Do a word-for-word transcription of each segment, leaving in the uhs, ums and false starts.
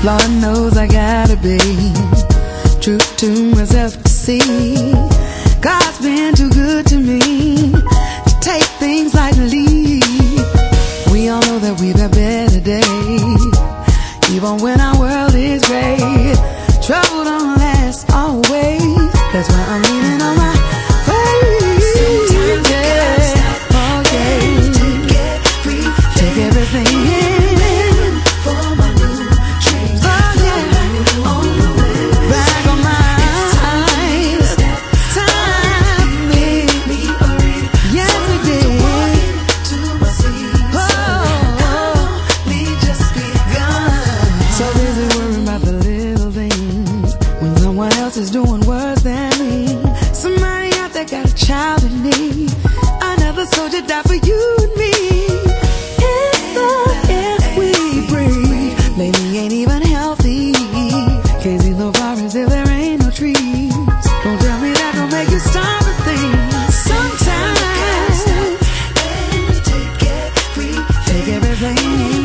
Lord knows I gotta be true to myself to see God's been too good to me to take things lightly. We all know that we've had better days, even when our world is great. Trouble don't last always. That's why I'm leaning on my faith. Sometimes yeah. Oh yeah. To get free, take everything in for my new dreams. Oh yeah. On the way. Back on my eyes. It's time to make me a real. Yes we did. To my seat. Oh, me just be gone. So busy worrying about the little things when someone else is doing worse than me. Somebody out there got a child in need. Another soldier died for you and me. If the air we breathe lately ain't even healthy. Crazy low virus if there ain't no trees. Don't tell me that don't make you stop and think. Sometimes take everything.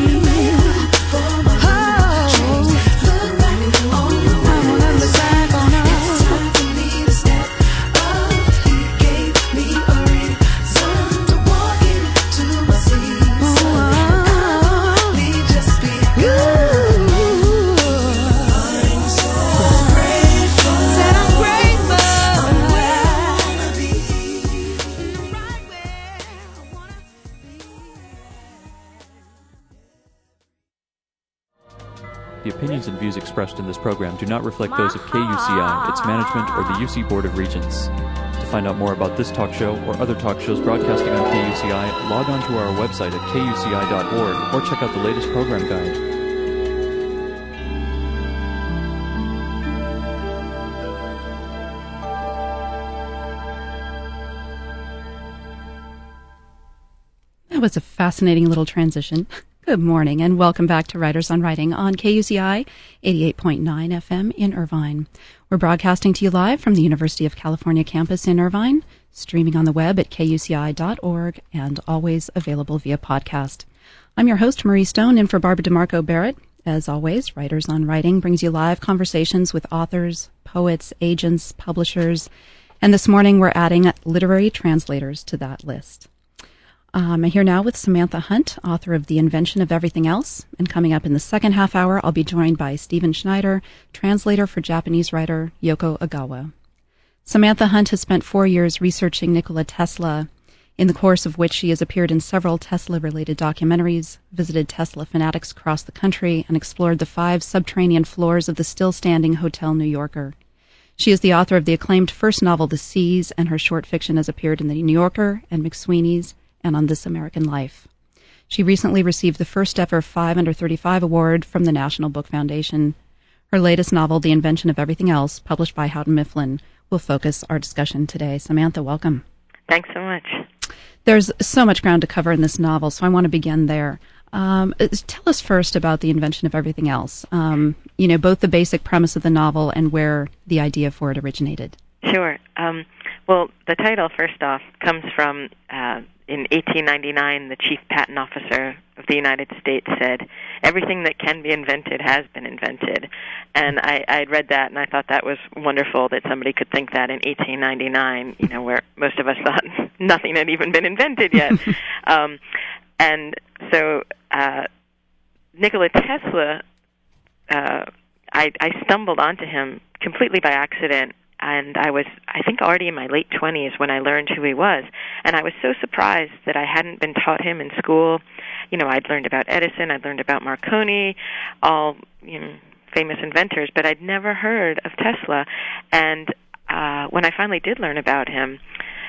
The opinions and views expressed in this program do not reflect those of K U C I, its management, or the U C Board of Regents. To find out more about this talk show or other talk shows broadcasting on K U C I, log on to our website at K U C I dot org or check out the latest program guide. That was a fascinating little transition. Good morning and welcome back to Writers on Writing on K U C I eighty-eight point nine F M in Irvine. We're broadcasting to you live from the University of California campus in Irvine, streaming on the web at K U C I dot org and always available via podcast. I'm your host, Marie Stone, in for Barbara DeMarco Barrett. As always, Writers on Writing brings you live conversations with authors, poets, agents, publishers, and this morning we're adding literary translators to that list. Um, I'm here now with Samantha Hunt, author of The Invention of Everything Else, and coming up in the second half hour, I'll be joined by Stephen Schneider, translator for Japanese writer Yoko Ogawa. Samantha Hunt has spent four years researching Nikola Tesla, in the course of which she has appeared in several Tesla-related documentaries, visited Tesla fanatics across the country, and explored the five subterranean floors of the still-standing Hotel New Yorker. She is the author of the acclaimed first novel, The Seas, and her short fiction has appeared in The New Yorker and McSweeney's, and on This American Life. She recently received the first ever five under thirty-five award from the National Book Foundation. Her latest novel, The Invention of Everything Else, published by Houghton Mifflin, will focus our discussion today. Samantha, welcome. Thanks so much. There's so much ground to cover in this novel, so I want to begin there. Um, tell us first about The Invention of Everything Else, um, you know, both the basic premise of the novel and where the idea for it originated. Sure. Um, well, the title, first off, comes from... Uh, In eighteen ninety-nine, the chief patent officer of the United States said, everything that can be invented has been invented. And I I'd read that, and I thought that was wonderful that somebody could think that in eighteen ninety-nine, you know, where most of us thought nothing had even been invented yet. um, and so uh, Nikola Tesla, uh, I, I stumbled onto him completely by accident. And I was, I think, already in my late twenties when I learned who he was. And I was so surprised that I hadn't been taught him in school. You know, I'd learned about Edison, I'd learned about Marconi, all, you know, famous inventors, but I'd never heard of Tesla. And uh, when I finally did learn about him,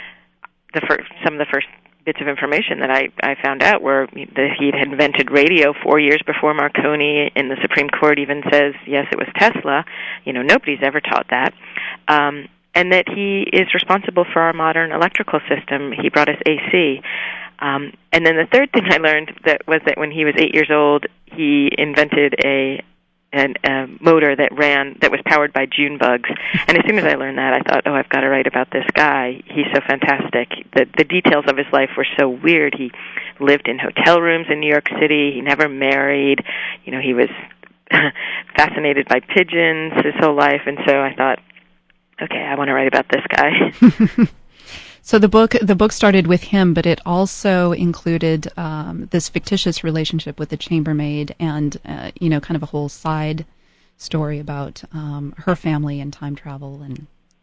the first, some of the first bits of information that I, I found out were that he had invented radio four years before Marconi, and the Supreme Court even says, yes, it was Tesla. You know, nobody's ever taught that. Um, and that he is responsible for our modern electrical system. He brought us A C. Um, and then the third thing I learned that was that when he was eight years old, he invented a an, a motor that ran, that was powered by June bugs. And as soon as I learned that, I thought, oh, I've got to write about this guy. He's so fantastic. The, the details of his life were so weird. He lived in hotel rooms in New York City. He never married. You know, he was fascinated by pigeons his whole life, and so I thought, okay, I want to write about this guy. So the book the book started with him, but it also included um, this fictitious relationship with the chambermaid, and uh, you know, kind of a whole side story about um, her family and time travel. And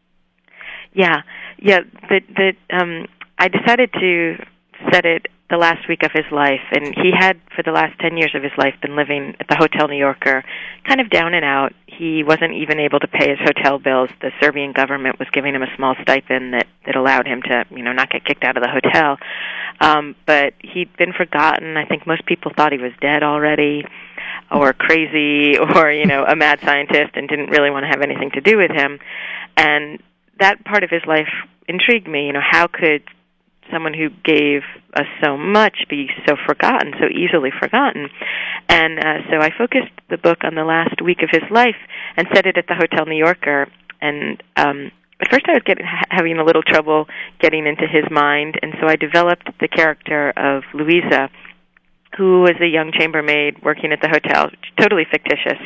yeah, yeah. The the um, I decided to set it the last week of his life, and he had for the last ten years of his life been living at the Hotel New Yorker, kind of down and out. He wasn't even able to pay his hotel bills. The Serbian government was giving him a small stipend that, that allowed him to, you know, not get kicked out of the hotel. Um, but he'd been forgotten. I think most people thought he was dead already, or crazy, or, you know, a mad scientist, and didn't really want to have anything to do with him. And that part of his life intrigued me. You know, how could someone who gave us so much be so forgotten, so easily forgotten? And uh, so I focused the book on the last week of his life and set it at the Hotel New Yorker. And um, at first I was getting, ha- having a little trouble getting into his mind, and so I developed the character of Louisa, who was a young chambermaid working at the hotel, totally fictitious.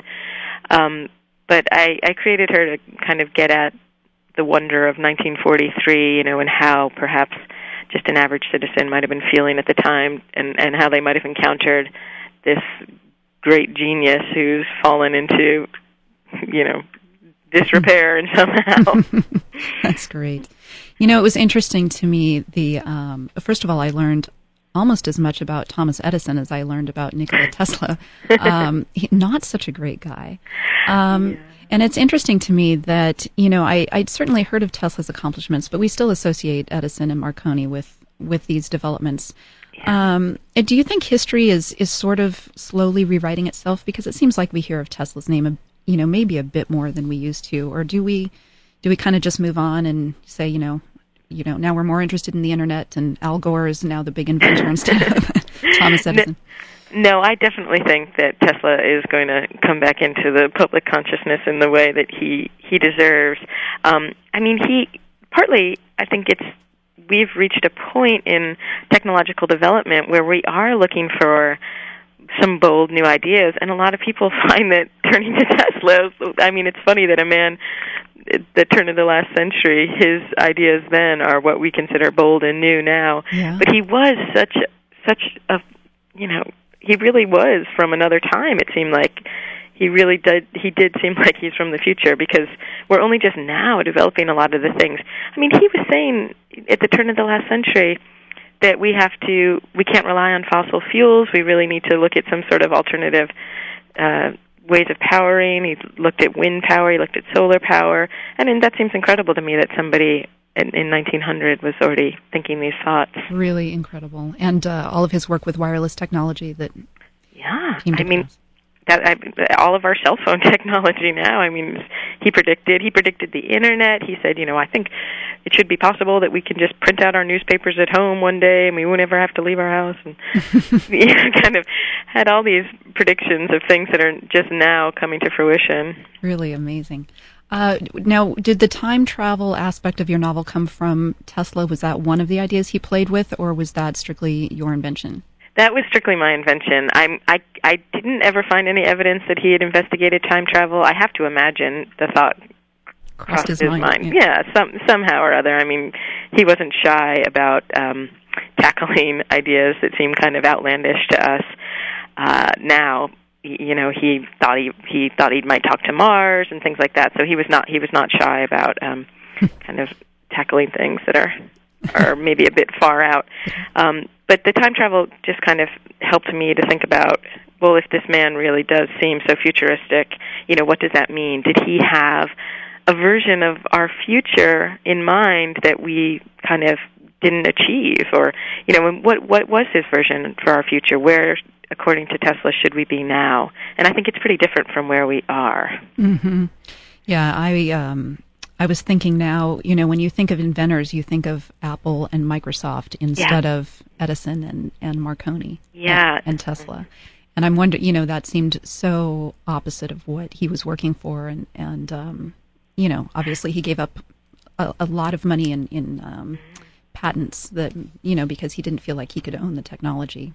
Um, but I, I created her to kind of get at the wonder of nineteen forty-three, you know, and how perhaps just an average citizen might have been feeling at the time, and, and how they might have encountered this great genius who's fallen into, you know, disrepair and somehow. That's great. You know, it was interesting to me, the um, first of all, I learned almost as much about Thomas Edison as I learned about Nikola Tesla. Um, he, not such a great guy. Um, yeah. And it's interesting to me that, you know, I, I'd certainly heard of Tesla's accomplishments, but we still associate Edison and Marconi with, with these developments. Yeah. Um, do you think history is, is sort of slowly rewriting itself? Because it seems like we hear of Tesla's name, you know, maybe a bit more than we used to. Or do we do we kind of just move on and say, you know, you know, now we're more interested in the internet, and Al Gore is now the big inventor instead of Thomas Edison? No, I definitely think that Tesla is going to come back into the public consciousness in the way that he he deserves. Um, I mean, he partly, I think it's we've reached a point in technological development where we are looking for some bold new ideas, and a lot of people find that turning to Tesla, I mean, it's funny that a man at the turn of the last century, his ideas then are what we consider bold and new now. Yeah. But he was such such a, you know, he really was from another time. It seemed like he really did. He did seem like he's from the future, because we're only just now developing a lot of the things. I mean, he was saying at the turn of the last century that we have to, we can't rely on fossil fuels. We really need to look at some sort of alternative uh, ways of powering. He looked at wind power. He looked at solar power. I mean, that seems incredible to me that somebody in, in nineteen hundred was already thinking these thoughts. Really incredible. And uh, all of his work with wireless technology that yeah, came to I mean, pass. That, I, all of our cell phone technology now. I mean, he predicted he predicted the internet. He said, you know, I think it should be possible that we can just print out our newspapers at home one day, and we won't ever have to leave our house. And you know, kind of had all these predictions of things that are just now coming to fruition. Really amazing. Uh, now, did the time travel aspect of your novel come from Tesla? Was that one of the ideas he played with, or was that strictly your invention? That was strictly my invention. I'm, I I didn't ever find any evidence that he had investigated time travel. I have to imagine the thought crossed, crossed his, his mind. mind. Yeah, yeah some, somehow or other. I mean, he wasn't shy about um, tackling ideas that seem kind of outlandish to us uh, now. You know, he thought he he thought he might talk to Mars and things like that. So he was not he was not shy about um, kind of tackling things that are are maybe a bit far out. Um, but the time travel just kind of helped me to think about, well, if this man really does seem so futuristic, you know, what does that mean? Did he have a version of our future in mind that we kind of didn't achieve? Or, you know, what what was his version for our future? Where, according to Tesla, should we be now? And I think it's pretty different from where we are. Mm-hmm. Yeah, I um, I was thinking now, you know, when you think of inventors, you think of Apple and Microsoft instead yeah. of Edison and, and Marconi yeah. and, and Tesla. And I'm wondering, you know, that seemed so opposite of what he was working for. And, and um, you know, obviously he gave up a, a lot of money in, in um, patents that, you know, because he didn't feel like he could own the technology.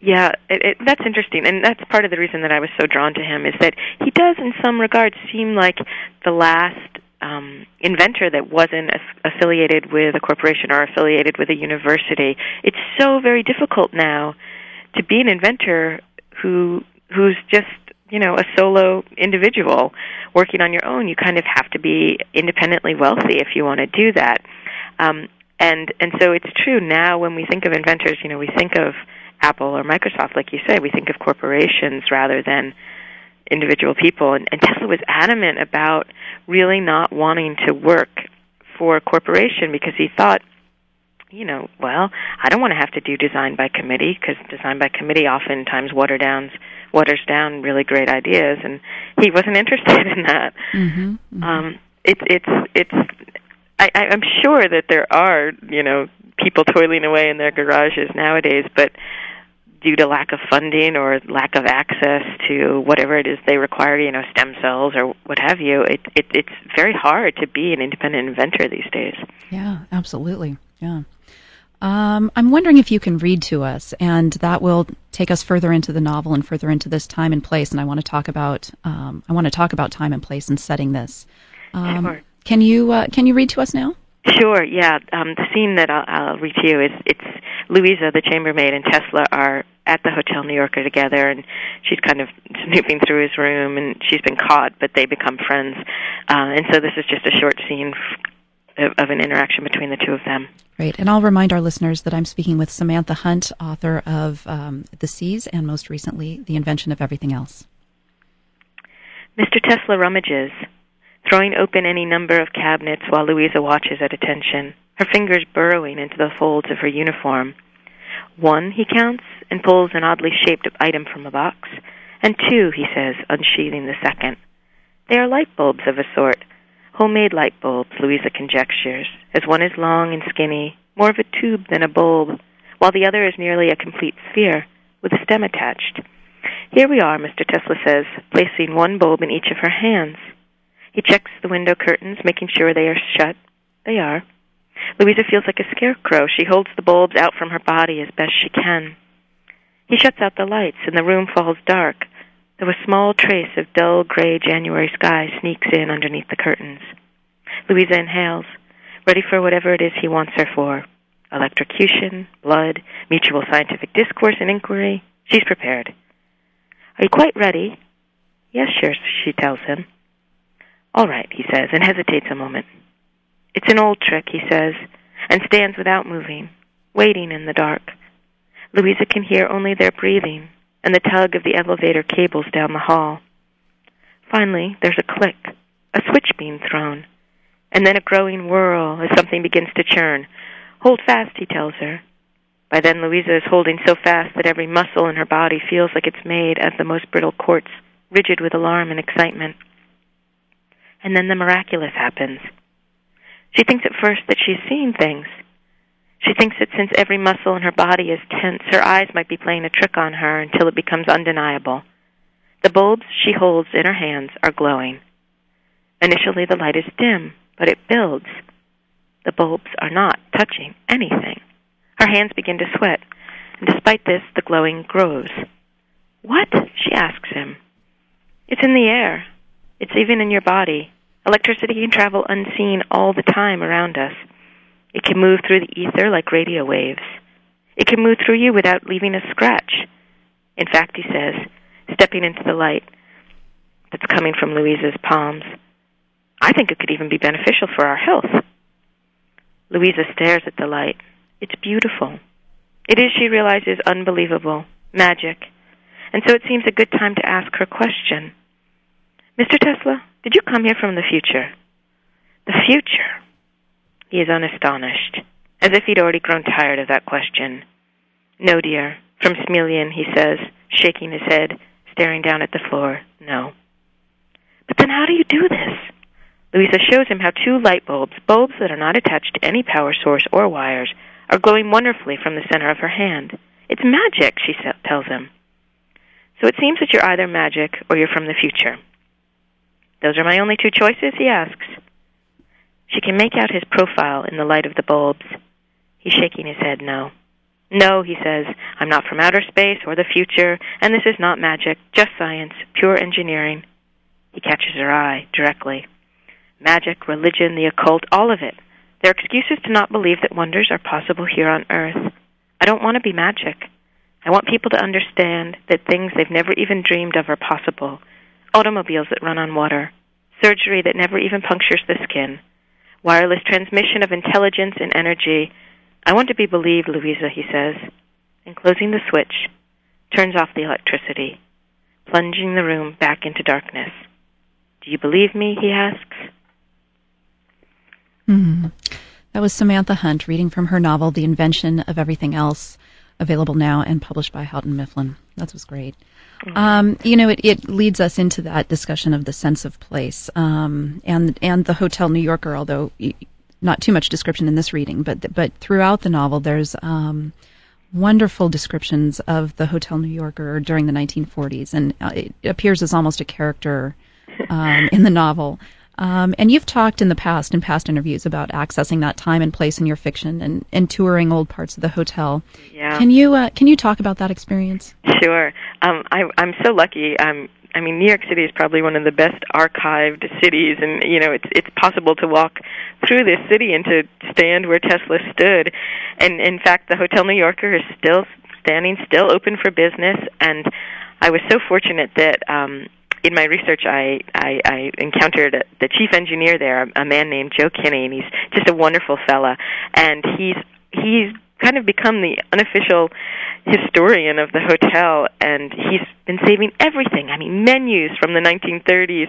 Yeah, it, it, that's interesting, and that's part of the reason that I was so drawn to him, is that he does, in some regards, seem like the last um, inventor that wasn't as- affiliated with a corporation or affiliated with a university. It's so very difficult now to be an inventor who who's just, you know, a solo individual working on your own. You kind of have to be independently wealthy if you want to do that. Um, and and so it's true now when we think of inventors, you know, we think of Apple or Microsoft, like you say, we think of corporations rather than individual people. And, and Tesla was adamant about really not wanting to work for a corporation because he thought, you know, well, I don't want to have to do design by committee, because design by committee oftentimes water down, waters down really great ideas, and he wasn't interested in that. Mm-hmm, mm-hmm. Um, it's it's it's. I, I'm sure that there are, you know, people toiling away in their garages nowadays, but due to lack of funding or lack of access to whatever it is they require, you know, stem cells or what have you, it, it it's very hard to be an independent inventor these days. Yeah, absolutely. Yeah. Um, I'm wondering if you can read to us, and that will take us further into the novel and further into this time and place. And I want to talk about um, I want to talk about time and place and setting this. Um, sure. Can you uh, can you read to us now? Sure. Yeah. Um, the scene that I'll, I'll read to you is it's Louisa, the chambermaid, and Tesla are at the Hotel New Yorker together, and she's kind of snooping through his room, and she's been caught, but they become friends. Uh, and so this is just a short scene of, of an interaction between the two of them. Great. And I'll remind our listeners that I'm speaking with Samantha Hunt, author of um, The Seas and most recently The Invention of Everything Else. Mister Tesla rummages, throwing open any number of cabinets while Louisa watches at attention, her fingers burrowing into the folds of her uniform. One, he counts, and pulls an oddly shaped item from a box. And two, he says, unsheathing the second. They are light bulbs of a sort. Homemade light bulbs, Louisa conjectures, as one is long and skinny, more of a tube than a bulb, while the other is nearly a complete sphere, with a stem attached. Here we are, Mister Tesla says, placing one bulb in each of her hands. He checks the window curtains, making sure they are shut. They are. Louisa feels like a scarecrow. She holds the bulbs out from her body as best she can. He shuts out the lights, and the room falls dark, though a small trace of dull gray January sky sneaks in underneath the curtains. Louisa inhales, ready for whatever it is he wants her for. Electrocution, blood, mutual scientific discourse and inquiry. She's prepared. Are you quite ready? Yes, sure, she tells him. All right, he says, and hesitates a moment. It's an old trick, he says, and stands without moving, waiting in the dark. Louisa can hear only their breathing and the tug of the elevator cables down the hall. Finally, there's a click, a switch being thrown, and then a growing whirl as something begins to churn. Hold fast, he tells her. By then, Louisa is holding so fast that every muscle in her body feels like it's made of the most brittle quartz, rigid with alarm and excitement. And then the miraculous happens. She thinks at first that she's seeing things. She thinks that since every muscle in her body is tense, her eyes might be playing a trick on her until it becomes undeniable. The bulbs she holds in her hands are glowing. Initially, the light is dim, but it builds. The bulbs are not touching anything. Her hands begin to sweat, and despite this, the glowing grows. What? She asks him. It's in the air. It's even in your body. Electricity can travel unseen all the time around us. It can move through the ether like radio waves. It can move through you without leaving a scratch. In fact, he says, stepping into the light that's coming from Louisa's palms, I think it could even be beneficial for our health. Louisa stares at the light. It's beautiful. It is, she realizes, unbelievable, magic. And so it seems a good time to ask her question. Mister Tesla, did you come here from the future? The future? He is unastonished, as if he'd already grown tired of that question. No, dear. From Smiljan, he says, shaking his head, staring down at the floor. No. But then how do you do this? Louisa shows him how two light bulbs, bulbs that are not attached to any power source or wires, are glowing wonderfully from the center of her hand. It's magic, she tells him. So it seems that you're either magic or you're from the future. Those are my only two choices, he asks. She can make out his profile in the light of the bulbs. He's shaking his head no. No, he says, I'm not from outer space or the future, and this is not magic, just science, pure engineering. He catches her eye directly. Magic, religion, the occult, all of it. They're excuses to not believe that wonders are possible here on Earth. I don't want to be magic. I want people to understand that things they've never even dreamed of are possible. Automobiles that run on water. Surgery that never even punctures the skin. Wireless transmission of intelligence and energy. I want to be believed, Louisa, he says. And closing the switch, turns off the electricity, plunging the room back into darkness. Do you believe me, he asks. Mm-hmm. That was Samantha Hunt reading from her novel, The Invention of Everything Else, available now and published by Houghton Mifflin. That was great. Mm-hmm. Um, you know, it, it leads us into that discussion of the sense of place um, and and the Hotel New Yorker, although not too much description in this reading, but but throughout the novel there's um, wonderful descriptions of the Hotel New Yorker during the nineteen forties, and it appears as almost a character um, in the novel. Um, and you've talked in the past, in past interviews, about accessing that time and place in your fiction and, and touring old parts of the hotel. Yeah. Can you uh, can you talk about that experience? Sure. Um, I, I'm so lucky. Um, I mean, New York City is probably one of the best archived cities, and you know, it's it's possible to walk through this city and to stand where Tesla stood. And in fact, the Hotel New Yorker is still standing, still open for business. And I was so fortunate that. Um, In my research, I, I, I encountered the chief engineer there, a man named Joe Kinney, and he's just a wonderful fella. And he's he's kind of become the unofficial historian of the hotel, and he's been saving everything. I mean, menus from the nineteen thirties,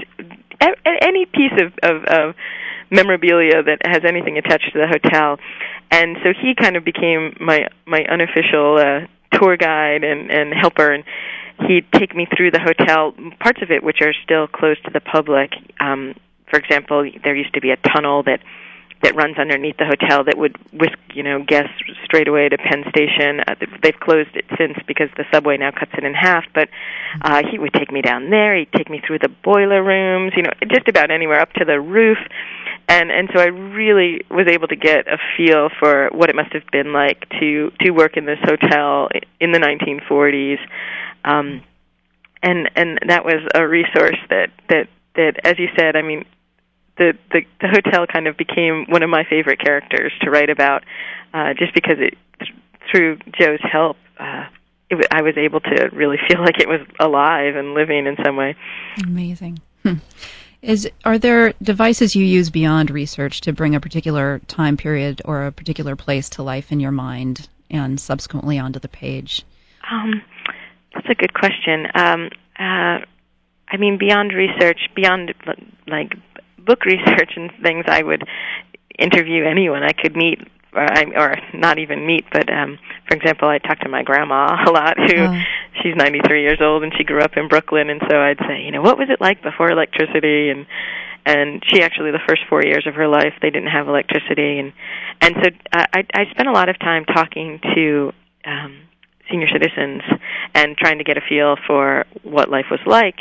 any piece of, of, of memorabilia that has anything attached to the hotel. And so he kind of became my my unofficial uh, tour guide and, and helper, and he'd take me through the hotel, parts of it which are still closed to the public. Um, for example, there used to be a tunnel that that runs underneath the hotel that would whisk, you know, guests straight away to Penn Station. Uh, they've closed it since because the subway now cuts it in half, but uh, he would take me down there. He'd take me through the boiler rooms, you know, just about anywhere up to the roof. And and so I really was able to get a feel for what it must have been like to, to work in this hotel in the nineteen forties. Um, and and that was a resource that, that, that, as you said, I mean, the, the the hotel kind of became one of my favorite characters to write about, uh, just because it, through Joe's help, uh, it w- I was able to really feel like it was alive and living in some way. Amazing. Hmm. Is are there devices you use beyond research to bring a particular time period or a particular place to life in your mind and subsequently onto the page? Um, that's a good question. Um, uh, I mean, beyond research, beyond like book research and things, I would interview anyone I could meet, or, I, or not even meet, but um, for example, I talk to my grandma a lot, who oh. she's ninety-three years old, and she grew up in Brooklyn, and so I'd say, you know, what was it like before electricity? And and she actually, the first four years of her life, they didn't have electricity, and and so I, I spent a lot of time talking to um, senior citizens and trying to get a feel for what life was like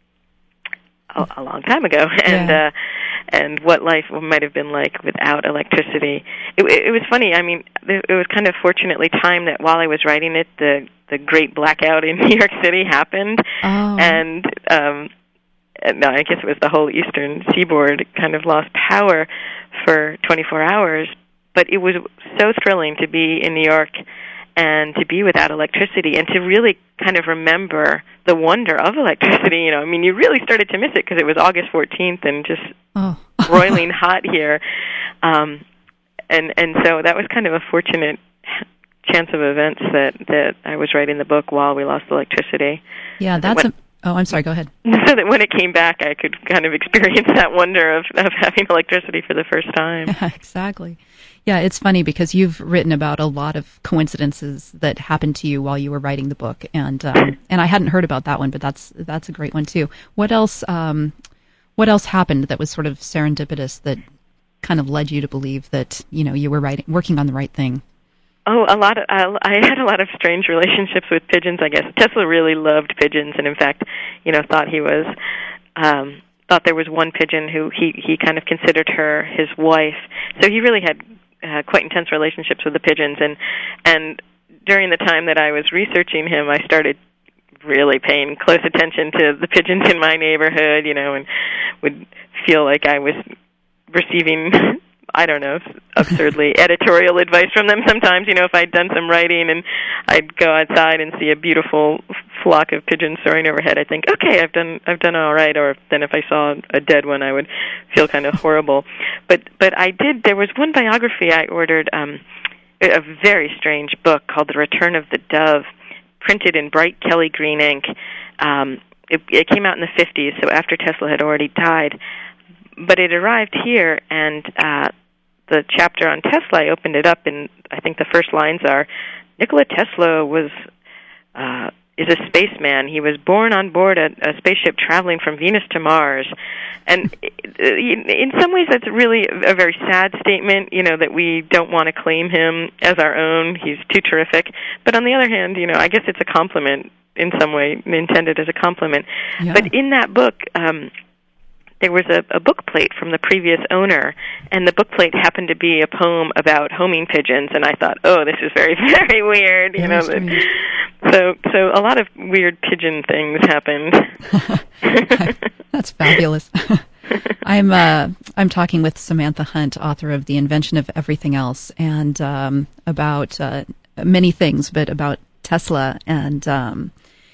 a, a long time ago, and yeah. uh, and what life might have been like without electricity. It, it was funny. I mean, it was kind of fortunately timed that while I was writing it, the the great blackout in New York City happened, oh. and um, no, I guess it was the whole eastern seaboard kind of lost power for twenty-four hours. But it was so thrilling to be in New York and to be without electricity, and to really kind of remember the wonder of electricity. You know, I mean, you really started to miss it because it was August fourteenth and just oh. roiling hot here. Um, and and so that was kind of a fortunate chance of events that, that I was writing the book while we lost electricity. Yeah, that's a... Oh, I'm sorry, go ahead. So that when it came back, I could kind of experience that wonder of, of having electricity for the first time. Yeah, exactly. Yeah, it's funny because you've written about a lot of coincidences that happened to you while you were writing the book, and um, and I hadn't heard about that one, but that's that's a great one too. What else? Um, what else happened that was sort of serendipitous that kind of led you to believe that you know you were writing, working on the right thing? Oh, a lot of uh, I had a lot of strange relationships with pigeons, I guess. Tesla really loved pigeons, and in fact, you know, thought he was um, thought there was one pigeon who he he kind of considered her his wife. So he really had uh, quite intense relationships with the pigeons, and and during the time that I was researching him, I started really paying close attention to the pigeons in my neighborhood, you know, and would feel like I was receiving, I don't know, absurdly editorial advice from them sometimes. You know, if I'd done some writing and I'd go outside and see a beautiful flock of pigeons soaring overhead, I'd think, okay, I've done I've done all right. Or then if I saw a dead one, I would feel kind of horrible. But but I did, there was one biography I ordered, um, a very strange book called The Return of the Dove, printed in bright Kelly green ink. Um, it, it came out in the fifties, so after Tesla had already died. But it arrived here, and uh, the chapter on Tesla, I opened it up, and I think the first lines are, Nikola Tesla was uh, is a spaceman. He was born on board a, a spaceship traveling from Venus to Mars. And in some ways, that's really a very sad statement, you know, that we don't want to claim him as our own. He's too terrific. But on the other hand, you know, I guess it's a compliment in some way, intended as a compliment. Yeah. But in that book, um, there was a, a book plate from the previous owner, and the book plate happened to be a poem about homing pigeons, and I thought, oh, this is very, very weird, you know. That, so, so a lot of weird pigeon things happened. That's fabulous. I'm uh, I'm talking with Samantha Hunt, author of The Invention of Everything Else, and um, about uh, many things, but about Tesla and um,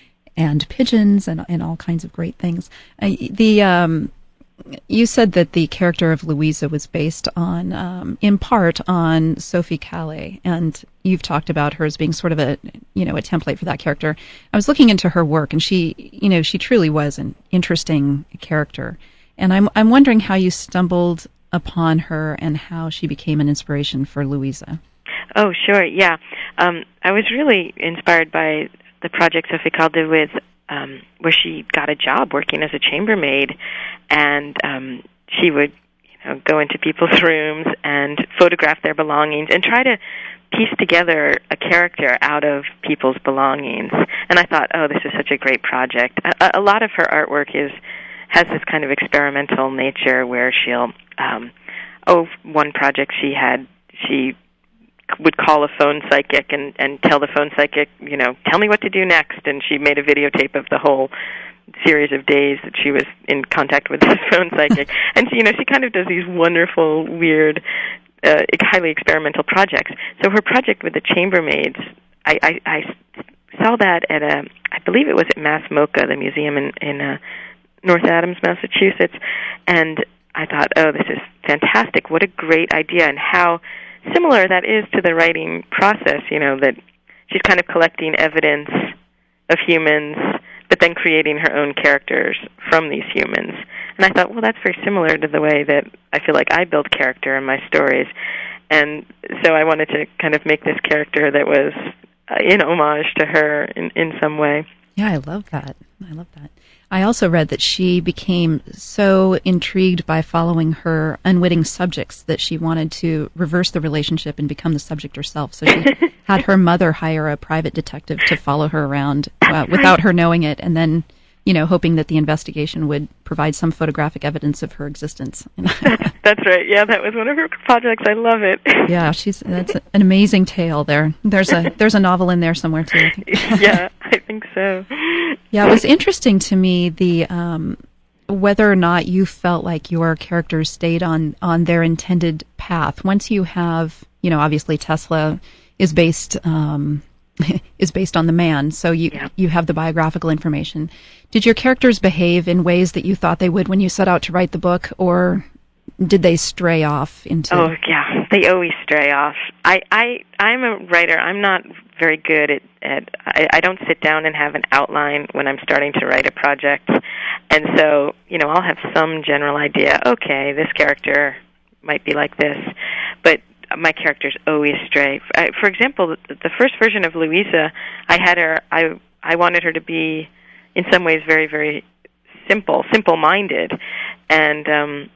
and pigeons and and all kinds of great things. Uh, the um, You said that the character of Louisa was based on, um, in part, on Sophie Calle, and you've talked about her as being sort of a, you know, a template for that character. I was looking into her work, and she, you know, she truly was an interesting character, and I'm I'm wondering how you stumbled upon her and how she became an inspiration for Louisa. Oh, sure, yeah. Um, I was really inspired by the project Sophie Calle did with. Um, where she got a job working as a chambermaid, and um, she would, you know, go into people's rooms and photograph their belongings and try to piece together a character out of people's belongings. And I thought, oh, this is such a great project. A, a lot of her artwork is has this kind of experimental nature where she'll, um, oh, one project she had, she would call a phone psychic and, and tell the phone psychic, you know, tell me what to do next. And she made a videotape of the whole series of days that she was in contact with this phone psychic. And, she, you know, she kind of does these wonderful, weird, uh, highly experimental projects. So her project with the chambermaids, I, I, I saw that at a, I believe it was at Mass MoCA, the museum in, in uh, North Adams, Massachusetts. And I thought, oh, this is fantastic. What a great idea, and how similar that is to the writing process, you know, that she's kind of collecting evidence of humans, but then creating her own characters from these humans. And I thought, well, that's very similar to the way that I feel like I build character in my stories. And so I wanted to kind of make this character that was uh, in homage to her in, in some way. Yeah, I love that. I love that. I also read that she became so intrigued by following her unwitting subjects that she wanted to reverse the relationship and become the subject herself. So she had her mother hire a private detective to follow her around uh, without her knowing it, and then, you know, hoping that the investigation would provide some photographic evidence of her existence. That's right. Yeah, that was one of her projects. I love it. Yeah, she's that's an amazing tale there. There's a there's a novel in there somewhere too. I think. Yeah, I think so. Yeah, it was interesting to me the um, whether or not you felt like your characters stayed on, on their intended path. Once you have, you know, obviously Tesla is based um, is based on the man, so you yeah. you have the biographical information. Did your characters behave in ways that you thought they would when you set out to write the book, or did they stray off into? Oh yeah, they always stray off. I I I'm a writer. I'm not very good at at. I, I don't sit down and have an outline when I'm starting to write a project, and so you know I'll have some general idea. Okay, this character might be like this, but my characters always stray. I, for example, the, the first version of Louisa, I had her. I I wanted her to be, in some ways, very very simple, simple-minded, and um,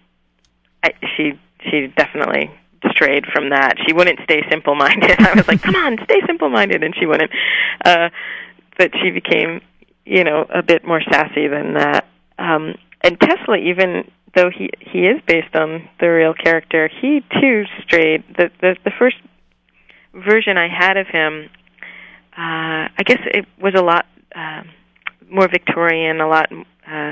I, she she definitely strayed from that. She wouldn't stay simple-minded. I was like, come on, stay simple-minded, and she wouldn't. Uh, but she became, you know, a bit more sassy than that. Um, and Tesla, even though he he is based on the real character, he too strayed. The the, the first version I had of him, uh, I guess it was a lot uh, more Victorian, a lot uh,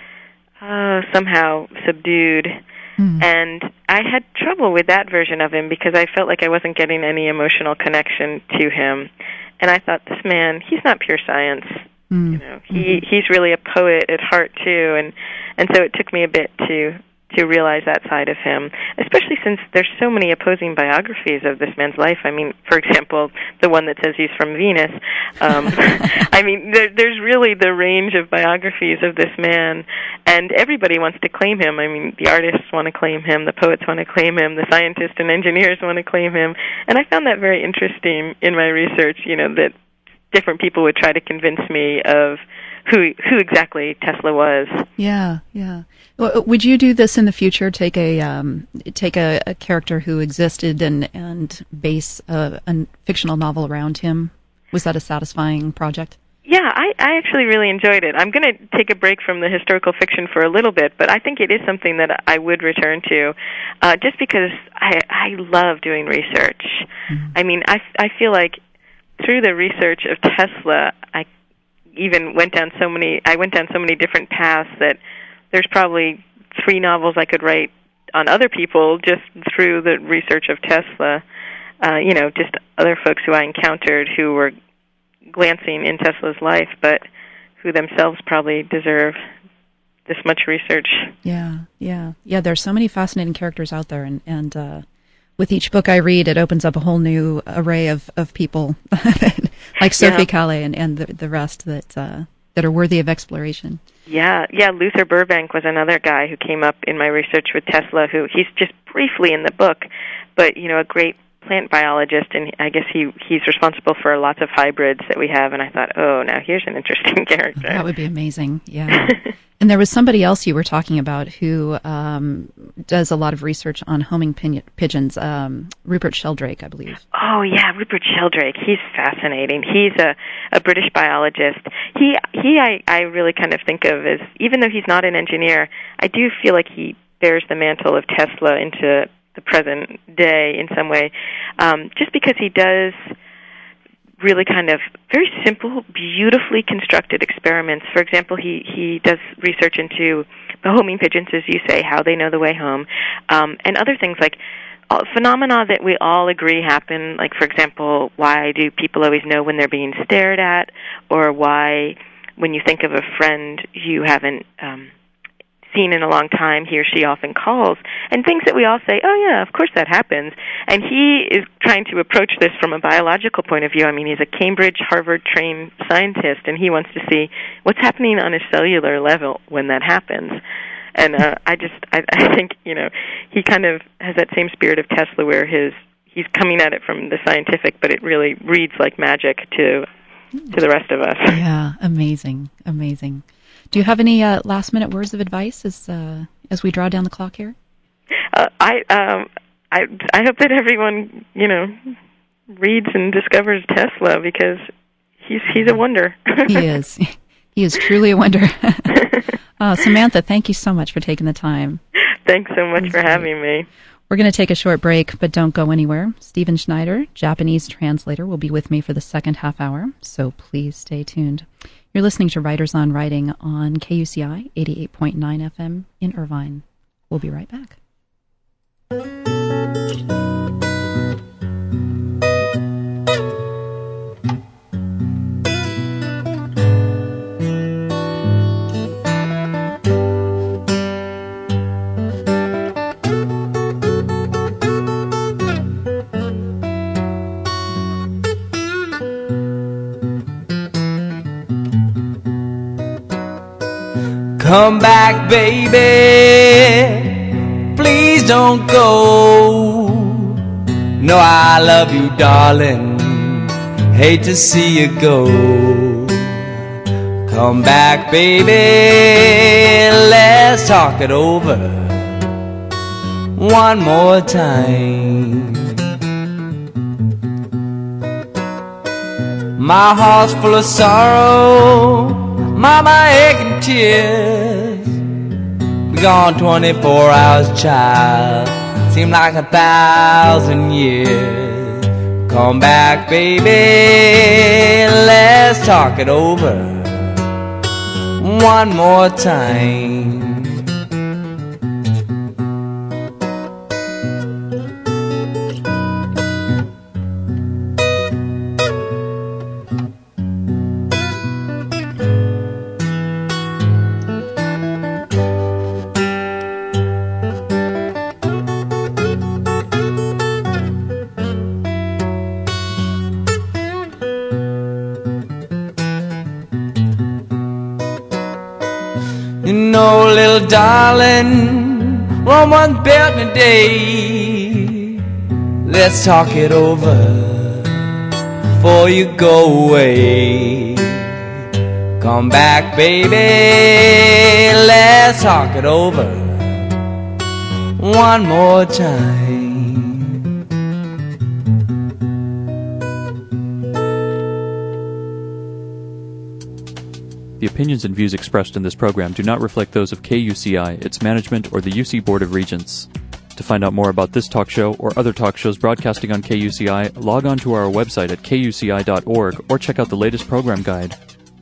uh, somehow subdued. Mm. And I had trouble with that version of him because I felt like I wasn't getting any emotional connection to him. And I thought, this man, he's not pure science. Mm. You know, he mm-hmm. he's really a poet at heart too, and and so it took me a bit to to realize that side of him, especially since there's so many opposing biographies of this man's life. I mean, for example, the one that says he's from Venus. Um, I mean, there, there's really the range of biographies of this man, and everybody wants to claim him. I mean, the artists want to claim him, the poets want to claim him, the scientists and engineers want to claim him, and I found that very interesting in my research, you know, that different people would try to convince me of who who exactly Tesla was. Yeah, yeah. Would you do this in the future? Take a um, take a, a character who existed and and base a, a fictional novel around him? Was that a satisfying project? Yeah, I, I actually really enjoyed it. I'm going to take a break from the historical fiction for a little bit, but I think it is something that I would return to, uh, just because I I love doing research. Mm-hmm. I mean, I I feel like through the research of Tesla, I even went down so many, I went down so many different paths that there's probably three novels I could write on other people just through the research of Tesla. Uh, you know, just other folks who I encountered who were glancing in Tesla's life, but who themselves probably deserve this much research. Yeah, yeah. Yeah, there's so many fascinating characters out there, and, and uh, with each book I read, it opens up a whole new array of, of people, like Sophie yeah. Calle and, and the, the rest that uh, that are worthy of exploration. Yeah, yeah. Luther Burbank was another guy who came up in my research with Tesla, who he's just briefly in the book, but, you know, a great plant biologist, and I guess he he's responsible for lots of hybrids that we have, and I thought, oh, now here's an interesting character. That would be amazing, yeah. And there was somebody else you were talking about who um, does a lot of research on homing pin- pigeons, um, Rupert Sheldrake, I believe. Oh, yeah, Rupert Sheldrake. He's fascinating. He's a, a British biologist. He, he I, I really kind of think of as, even though he's not an engineer, I do feel like he bears the mantle of Tesla into the present day in some way, um, just because he does really kind of very simple, beautifully constructed experiments. For example, he, he does research into the homing pigeons, as you say, how they know the way home, um, and other things like uh, phenomena that we all agree happen, like, for example, why do people always know when they're being stared at, or why when you think of a friend you haven't um, seen in a long time, he or she often calls, and things that we all say, oh yeah, of course that happens. And he is trying to approach this from a biological point of view. I mean, he's a Cambridge, Harvard-trained scientist, and he wants to see what's happening on a cellular level when that happens. And uh, I just, I, I think, you know, he kind of has that same spirit of Tesla where his he's coming at it from the scientific, but it really reads like magic to to the rest of us. Yeah, amazing, amazing. Do you have any uh, last-minute words of advice as uh, as we draw down the clock here? Uh, I um I I hope that everyone, you know, reads and discovers Tesla, because he's he's a wonder. He is. He is truly a wonder. uh, Samantha, thank you so much for taking the time. Thanks so much for having me. We're going to take a short break, but don't go anywhere. Stephen Schneider, Japanese translator, will be with me for the second half hour, so please stay tuned. You're listening to Writers on Writing on K U C I eighty-eight point nine F M in Irvine. We'll be right back. Come back, baby, please don't go. No, I love you, darling, hate to see you go. Come back, baby, let's talk it over one more time. My heart's full of sorrow, mama aching tears. Be gone twenty-four hours, child, seem like a thousand years. Come back, baby, let's talk it over one more time. You know, little darling, Rome was built in a day. Let's talk it over before you go away. Come back, baby, let's talk it over one more time. The opinions and views expressed in this program do not reflect those of K U C I, its management, or the U C Board of Regents. To find out more about this talk show or other talk shows broadcasting on K U C I, log on to our website at K U C I dot org or check out the latest program guide.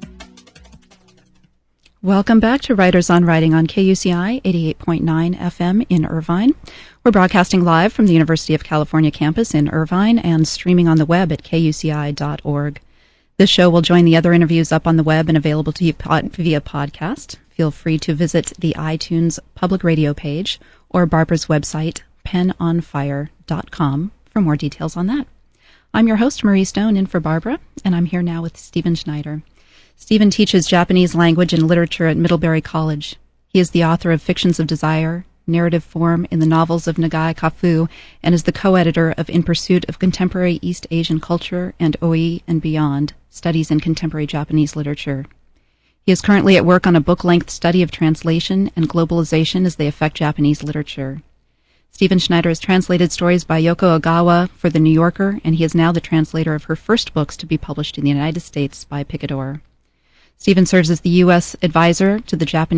Welcome back to Writers on Writing on K U C I eighty-eight point nine F M in Irvine. We're broadcasting live from the University of California campus in Irvine and streaming on the web at K U C I dot org. This show will join the other interviews up on the web and available to you pod- via podcast. Feel free to visit the iTunes public radio page or Barbara's website, pen on fire dot com, for more details on that. I'm your host, Marie Stone, in for Barbara, and I'm here now with Stephen Schneider. Stephen teaches Japanese language and literature at Middlebury College. He is the author of Fictions of Desire, narrative form in the novels of Nagai Kafu, and is the co-editor of In Pursuit of Contemporary East Asian Culture and Oi and Beyond, Studies in Contemporary Japanese Literature. He is currently at work on a book-length study of translation and globalization as they affect Japanese literature. Stephen Schneider has translated stories by Yoko Ogawa for The New Yorker, and he is now the translator of her first books to be published in the United States by Picador. Stephen serves as the U S advisor to the Japanese